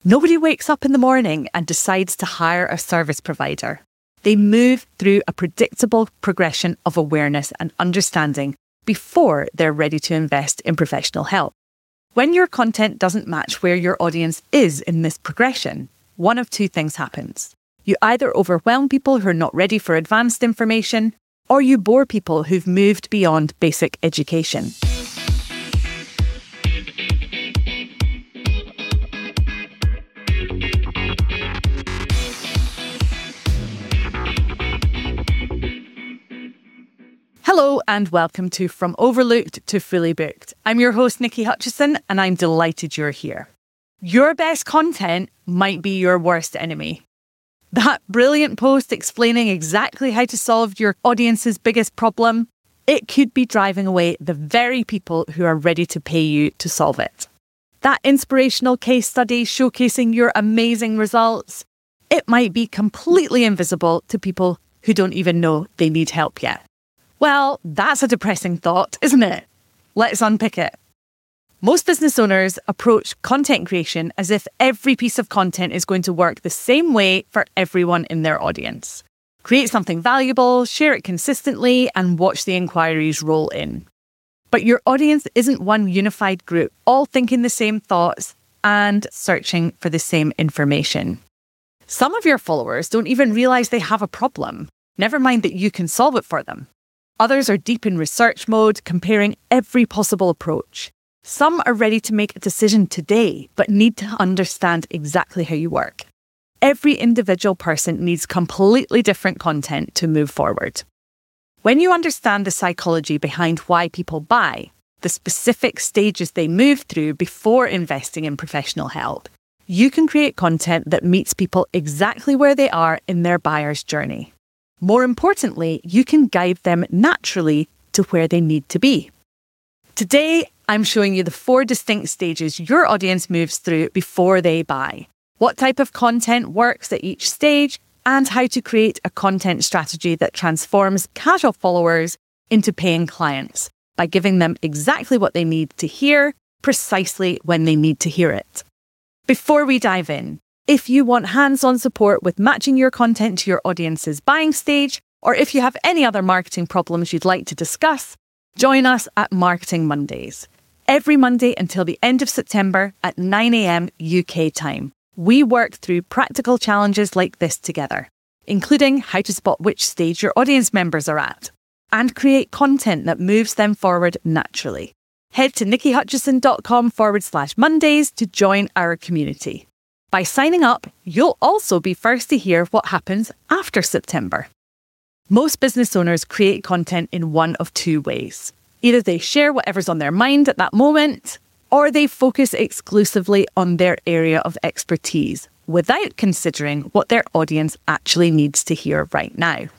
Nobody wakes up in the morning and decides to hire a service provider. They move through a predictable progression of awareness and understanding before they're ready to invest in professional help. When your content doesn't match where your audience is in this progression, one of two things happens. You either overwhelm people who are not ready for advanced information, or you bore people who've moved beyond basic education. Hello and welcome to From Overlooked to Fully Booked. I'm your host, Nikki Hutchison, and I'm delighted you're here. Your best content might be your worst enemy. That brilliant post explaining exactly how to solve your audience's biggest problem, it could be driving away the very people who are ready to pay you to solve it. That inspirational case study showcasing your amazing results, it might be completely invisible to people who don't even know they need help yet. Well, that's a depressing thought, isn't it? Let's unpick it. Most business owners approach content creation as if every piece of content is going to work the same way for everyone in their audience. Create something valuable, share it consistently, and watch the inquiries roll in. But your audience isn't one unified group, all thinking the same thoughts and searching for the same information. Some of your followers don't even realize they have a problem, never mind that you can solve it for them. Others are deep in research mode, comparing every possible approach. Some are ready to make a decision today, but need to understand exactly how you work. Every individual person needs completely different content to move forward. When you understand the psychology behind why people buy, the specific stages they move through before investing in professional help, you can create content that meets people exactly where they are in their buyer's journey. More importantly, you can guide them naturally to where they need to be. Today, I'm showing you the 4 distinct stages your audience moves through before they buy, what type of content works at each stage, and how to create a content strategy that transforms casual followers into paying clients by giving them exactly what they need to hear, precisely when they need to hear it. Before we dive in, if you want hands-on support with matching your content to your audience's buying stage, or if you have any other marketing problems you'd like to discuss, join us at Marketing Mondays. Every Monday until the end of September at 9 a.m. UK time, we work through practical challenges like this together, including how to spot which stage your audience members are at, and create content that moves them forward naturally. Head to nikkihutchison.com/Mondays to join our community. By signing up, you'll also be first to hear what happens after September. Most business owners create content in one of 2 ways. Either they share whatever's on their mind at that moment, or they focus exclusively on their area of expertise without considering what their audience actually needs to hear right now.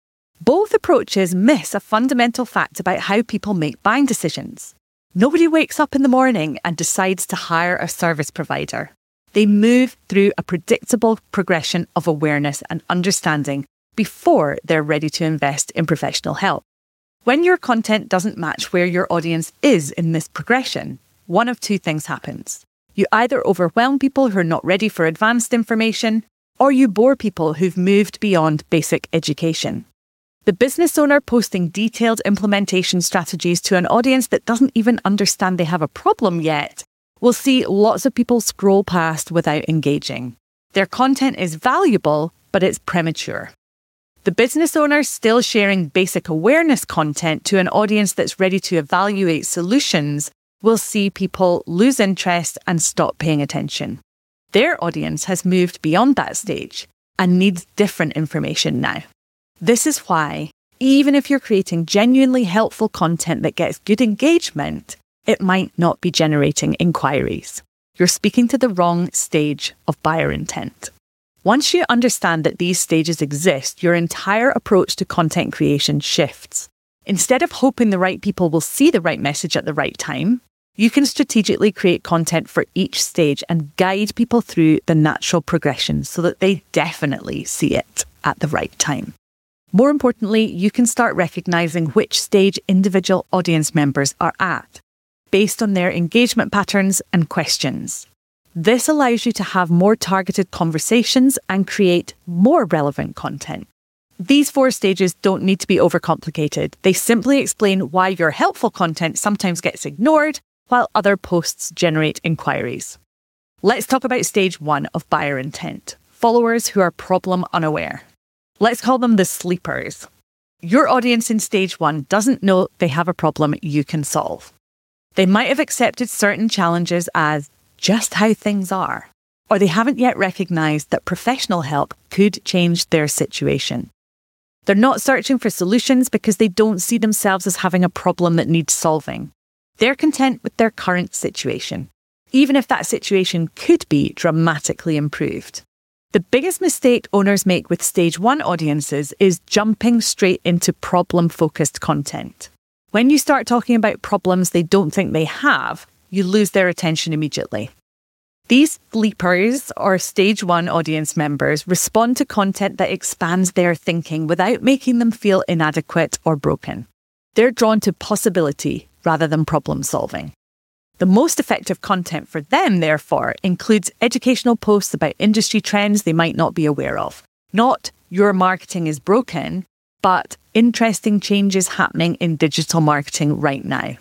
Both approaches miss a fundamental fact about how people make buying decisions. Nobody wakes up in the morning and decides to hire a service provider. They move through a predictable progression of awareness and understanding before they're ready to invest in professional help. When your content doesn't match where your audience is in this progression, one of 2 things happens. You either overwhelm people who are not ready for advanced information, or you bore people who've moved beyond basic education. The business owner posting detailed implementation strategies to an audience that doesn't even understand they have a problem yet will see lots of people scroll past without engaging. Their content is valuable, but it's premature. The business owner still sharing basic awareness content to an audience that's ready to evaluate solutions will see people lose interest and stop paying attention. Their audience has moved beyond that stage and needs different information now. This is why, even if you're creating genuinely helpful content that gets good engagement, it might not be generating inquiries. You're speaking to the wrong stage of buyer intent. Once you understand that these stages exist, your entire approach to content creation shifts. Instead of hoping the right people will see the right message at the right time, you can strategically create content for each stage and guide people through the natural progression so that they definitely see it at the right time. More importantly, you can start recognizing which stage individual audience members are at, based on their engagement patterns and questions. This allows you to have more targeted conversations and create more relevant content. These 4 stages don't need to be overcomplicated. They simply explain why your helpful content sometimes gets ignored while other posts generate inquiries. Let's talk about stage 1 of buyer intent, followers who are problem unaware. Let's call them the sleepers. Your audience in stage 1 doesn't know they have a problem you can solve. They might have accepted certain challenges as just how things are, or they haven't yet recognized that professional help could change their situation. They're not searching for solutions because they don't see themselves as having a problem that needs solving. They're content with their current situation, even if that situation could be dramatically improved. The biggest mistake owners make with stage 1 audiences is jumping straight into problem-focused content. When you start talking about problems they don't think they have, you lose their attention immediately. These sleepers or stage 1 audience members respond to content that expands their thinking without making them feel inadequate or broken. They're drawn to possibility rather than problem solving. The most effective content for them, therefore, includes educational posts about industry trends they might not be aware of. Not your marketing is broken, but interesting changes happening in digital marketing right now.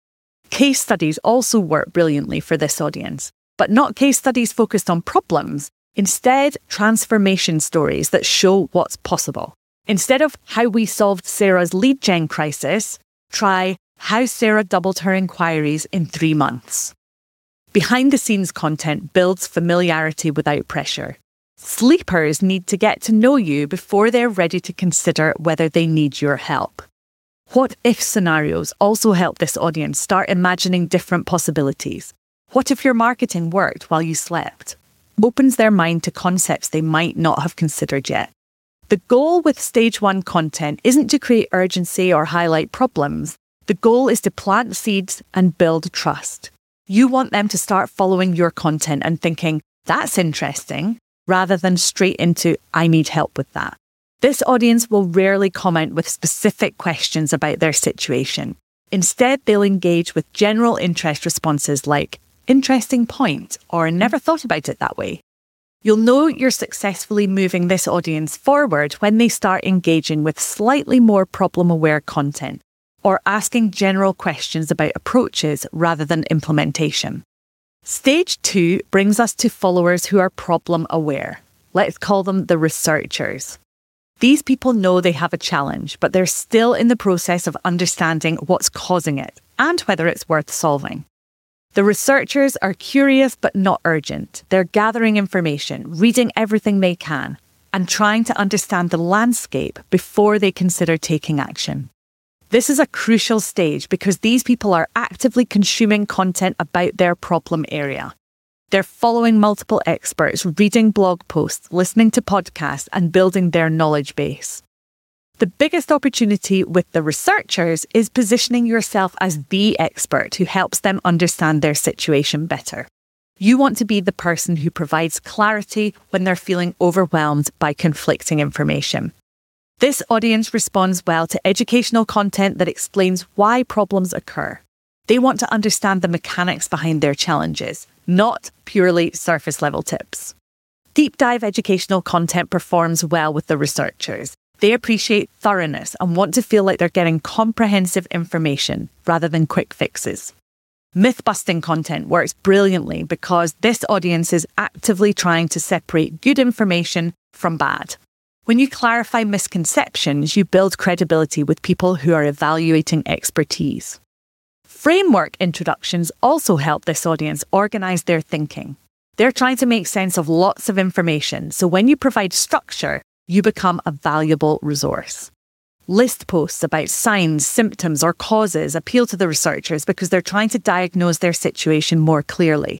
Case studies also work brilliantly for this audience, but not case studies focused on problems. Instead, transformation stories that show what's possible. Instead of how we solved Sarah's lead gen crisis, try how Sarah doubled her inquiries in 3 months. Behind-the-scenes content builds familiarity without pressure. Sleepers need to get to know you before they're ready to consider whether they need your help. What-if scenarios also help this audience start imagining different possibilities. What if your marketing worked while you slept? Opens their mind to concepts they might not have considered yet. The goal with stage 1 content isn't to create urgency or highlight problems. The goal is to plant seeds and build trust. You want them to start following your content and thinking, that's interesting, rather than straight into, I need help with that. This audience will rarely comment with specific questions about their situation. Instead, they'll engage with general interest responses like, interesting point, or never thought about it that way. You'll know you're successfully moving this audience forward when they start engaging with slightly more problem-aware content, or asking general questions about approaches rather than implementation. Stage 2 brings us to followers who are problem-aware. Let's call them the researchers. These people know they have a challenge, but they're still in the process of understanding what's causing it and whether it's worth solving. The researchers are curious but not urgent. They're gathering information, reading everything they can, and trying to understand the landscape before they consider taking action. This is a crucial stage because these people are actively consuming content about their problem area. They're following multiple experts, reading blog posts, listening to podcasts, and building their knowledge base. The biggest opportunity with the researchers is positioning yourself as the expert who helps them understand their situation better. You want to be the person who provides clarity when they're feeling overwhelmed by conflicting information. This audience responds well to educational content that explains why problems occur. They want to understand the mechanics behind their challenges, not purely surface-level tips. Deep dive educational content performs well with the researchers. They appreciate thoroughness and want to feel like they're getting comprehensive information rather than quick fixes. Myth-busting content works brilliantly because this audience is actively trying to separate good information from bad. When you clarify misconceptions, you build credibility with people who are evaluating expertise. Framework introductions also help this audience organize their thinking. They're trying to make sense of lots of information, so when you provide structure, you become a valuable resource. List posts about signs, symptoms, or causes appeal to the researchers because they're trying to diagnose their situation more clearly.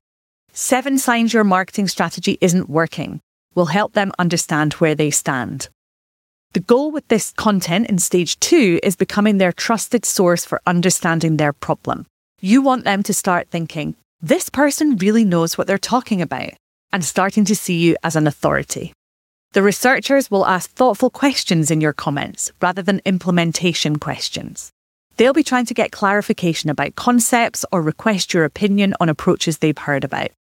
7 signs your marketing strategy isn't working will help them understand where they stand. The goal with this content in stage 2 is becoming their trusted source for understanding their problem. You want them to start thinking, this person really knows what they're talking about, and starting to see you as an authority. The researchers will ask thoughtful questions in your comments rather than implementation questions. They'll be trying to get clarification about concepts or request your opinion on approaches they've heard about.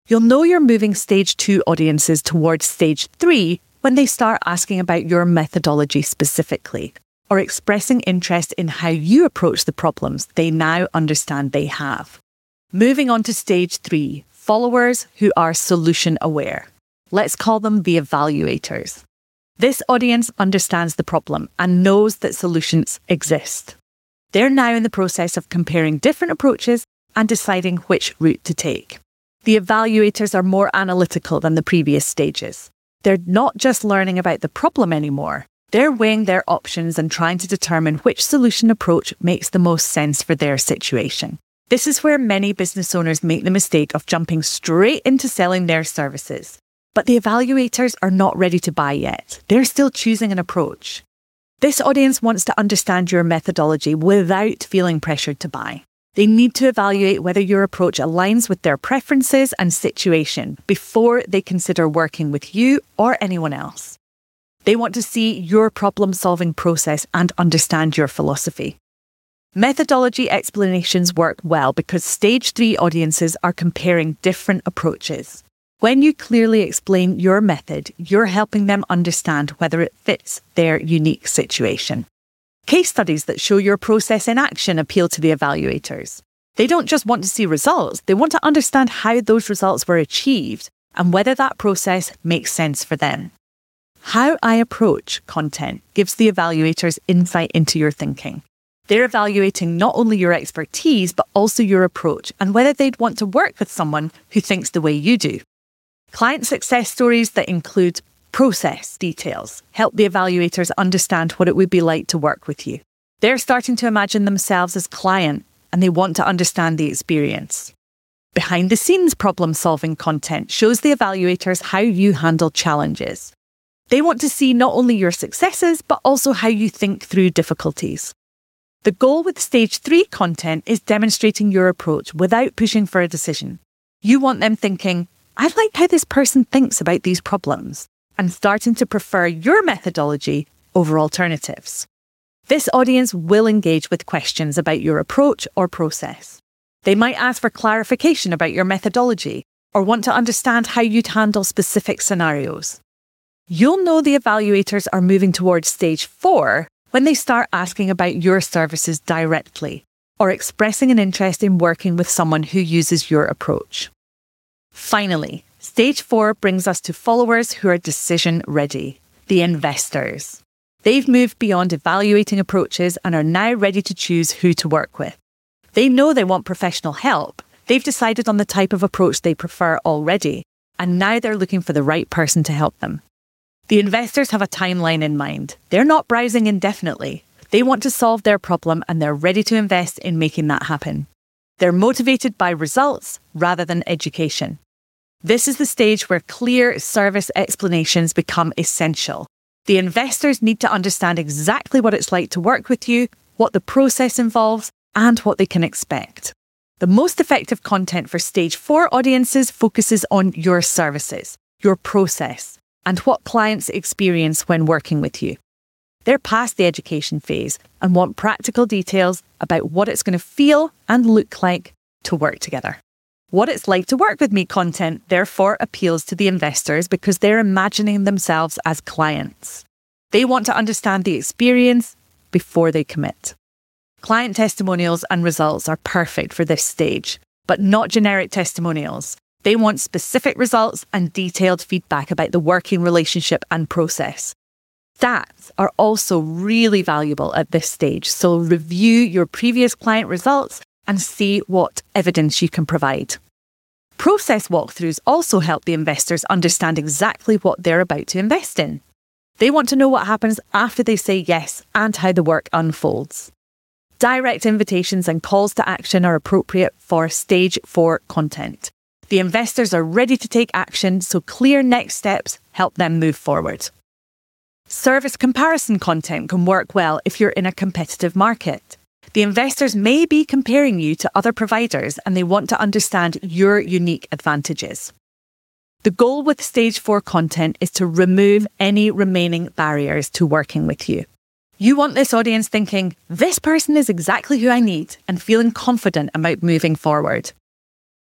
You'll know you're moving stage 2 audiences towards stage 3 when they start asking about your methodology specifically, or expressing interest in how you approach the problems they now understand they have. Moving on to stage 3, followers who are solution aware. Let's call them the evaluators. This audience understands the problem and knows that solutions exist. They're now in the process of comparing different approaches and deciding which route to take. The evaluators are more analytical than the previous stages. They're not just learning about the problem anymore. They're weighing their options and trying to determine which solution approach makes the most sense for their situation. This is where many business owners make the mistake of jumping straight into selling their services. But the evaluators are not ready to buy yet. They're still choosing an approach. This audience wants to understand your methodology without feeling pressured to buy. They need to evaluate whether your approach aligns with their preferences and situation before they consider working with you or anyone else. They want to see your problem-solving process and understand your philosophy. Methodology explanations work well because stage 3 audiences are comparing different approaches. When you clearly explain your method, you're helping them understand whether it fits their unique situation. Case studies that show your process in action appeal to the evaluators. They don't just want to see results, they want to understand how those results were achieved and whether that process makes sense for them. How I approach content gives the evaluators insight into your thinking. They're evaluating not only your expertise, but also your approach and whether they'd want to work with someone who thinks the way you do. Client success stories that include process details help the evaluators understand what it would be like to work with you. They're starting to imagine themselves as client and they want to understand the experience. Behind the scenes problem-solving content shows the evaluators how you handle challenges. They want to see not only your successes, but also how you think through difficulties. The goal with stage 3 content is demonstrating your approach without pushing for a decision. You want them thinking, I like how this person thinks about these problems, and starting to prefer your methodology over alternatives. This audience will engage with questions about your approach or process. They might ask for clarification about your methodology or want to understand how you'd handle specific scenarios. You'll know the evaluators are moving towards stage 4 when they start asking about your services directly or expressing an interest in working with someone who uses your approach. Finally, stage 4 brings us to followers who are decision ready, the investors. They've moved beyond evaluating approaches and are now ready to choose who to work with. They know they want professional help. They've decided on the type of approach they prefer already, and now they're looking for the right person to help them. The investors have a timeline in mind. They're not browsing indefinitely. They want to solve their problem and they're ready to invest in making that happen. They're motivated by results rather than education. This is the stage where clear service explanations become essential. The investors need to understand exactly what it's like to work with you, what the process involves, and what they can expect. The most effective content for stage 4 audiences focuses on your services, your process, and what clients experience when working with you. They're past the education phase and want practical details about what it's going to feel and look like to work together. What it's like to work with me content, therefore, appeals to the investors because they're imagining themselves as clients. They want to understand the experience before they commit. Client testimonials and results are perfect for this stage, but not generic testimonials. They want specific results and detailed feedback about the working relationship and process. Stats are also really valuable at this stage, so review your previous client results and see what evidence you can provide. Process walkthroughs also help the investors understand exactly what they're about to invest in. They want to know what happens after they say yes and how the work unfolds. Direct invitations and calls to action are appropriate for stage 4 content. The investors are ready to take action, so clear next steps help them move forward. Service comparison content can work well if you're in a competitive market. The investors may be comparing you to other providers and they want to understand your unique advantages. The goal with stage 4 content is to remove any remaining barriers to working with you. You want this audience thinking, this person is exactly who I need, and feeling confident about moving forward.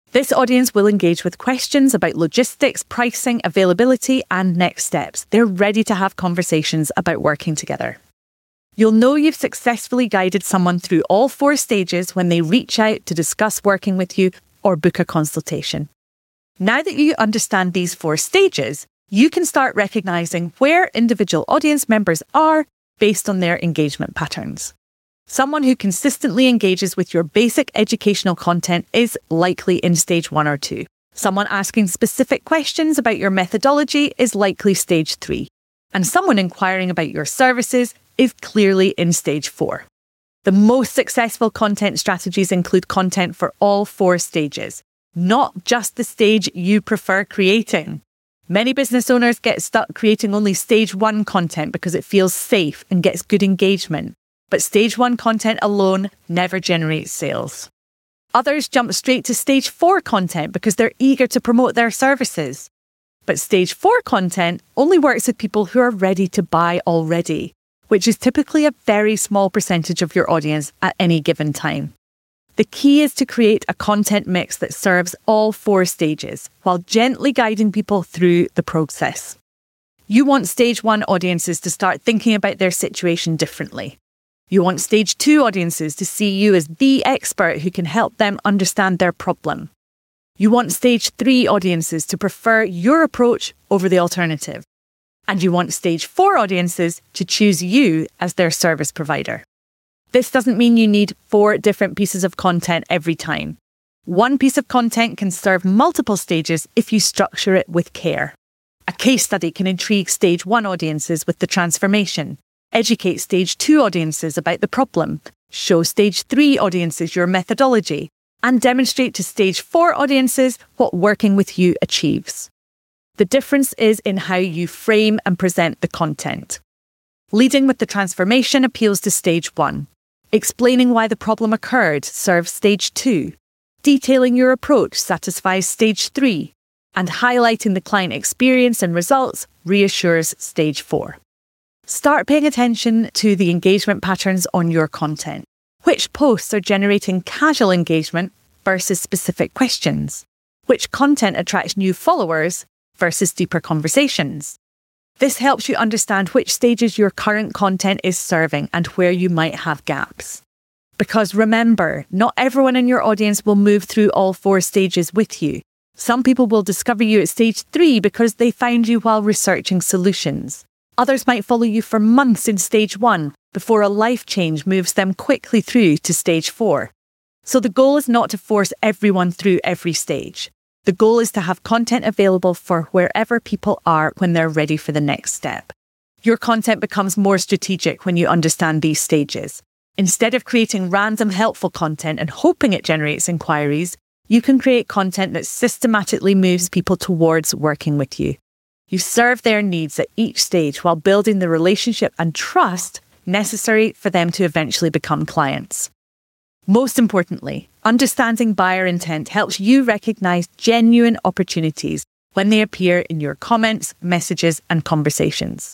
This audience will engage with questions about logistics, pricing, availability, and next steps. They're ready to have conversations about working together. You'll know you've successfully guided someone through all 4 stages when they reach out to discuss working with you or book a consultation. Now that you understand these 4 stages, you can start recognizing where individual audience members are based on their engagement patterns. Someone who consistently engages with your basic educational content is likely in stage 1 or 2. Someone asking specific questions about your methodology is likely stage 3. And someone inquiring about your services is clearly in stage 4. The most successful content strategies include content for all 4 stages, not just the stage you prefer creating. Many business owners get stuck creating only stage 1 content because it feels safe and gets good engagement. But stage 1 content alone never generates sales. Others jump straight to stage 4 content because they're eager to promote their services. But stage 4 content only works with people who are ready to buy already, which is typically a very small percentage of your audience at any given time. The key is to create a content mix that serves all 4 stages while gently guiding people through the process. You want stage 1 audiences to start thinking about their situation differently. You want stage 2 audiences to see you as the expert who can help them understand their problem. You want stage 3 audiences to prefer your approach over the alternative. And you want stage 4 audiences to choose you as their service provider. This doesn't mean you need 4 different pieces of content every time. One piece of content can serve multiple stages if you structure it with care. A case study can intrigue stage 1 audiences with the transformation, educate stage 2 audiences about the problem, show stage 3 audiences your methodology, and demonstrate to stage 4 audiences what working with you achieves. The difference is in how you frame and present the content. Leading with the transformation appeals to stage 1. Explaining why the problem occurred serves stage 2. Detailing your approach satisfies stage 3. And highlighting the client experience and results reassures stage 4. Start paying attention to the engagement patterns on your content. Which posts are generating casual engagement versus specific questions? Which content attracts new followers versus deeper conversations? This helps you understand which stages your current content is serving and where you might have gaps. Because remember, not everyone in your audience will move through all 4 stages with you. Some people will discover you at stage 3 because they found you while researching solutions. Others might follow you for months in stage 1 before a life change moves them quickly through to stage 4. So the goal is not to force everyone through every stage. The goal is to have content available for wherever people are when they're ready for the next step. Your content becomes more strategic when you understand these stages. Instead of creating random helpful content and hoping it generates inquiries, you can create content that systematically moves people towards working with you. You serve their needs at each stage while building the relationship and trust necessary for them to eventually become clients. Most importantly, understanding buyer intent helps you recognize genuine opportunities when they appear in your comments, messages, and conversations.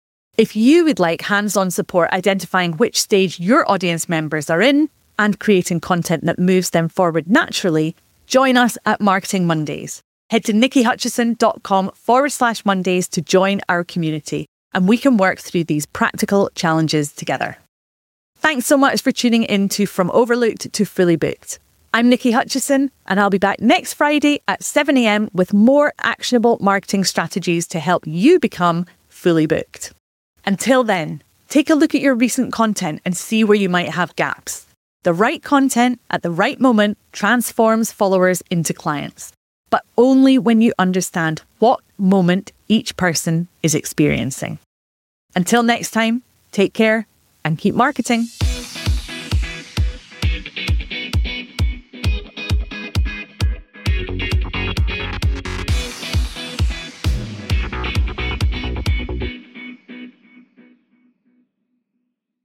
If you would like hands-on support identifying which stage your audience members are in and creating content that moves them forward naturally, join us at Marketing Mondays. Head to nikkihutchison.com/Mondays to join our community, and we can work through these practical challenges together. Thanks so much for tuning in to From Overlooked to Fully Booked. I'm Nikki Hutchison, and I'll be back next Friday at 7 a.m. with more actionable marketing strategies to help you become fully booked. Until then, take a look at your recent content and see where you might have gaps. The right content at the right moment transforms followers into clients, but only when you understand what moment each person is experiencing. Until next time, take care and keep marketing.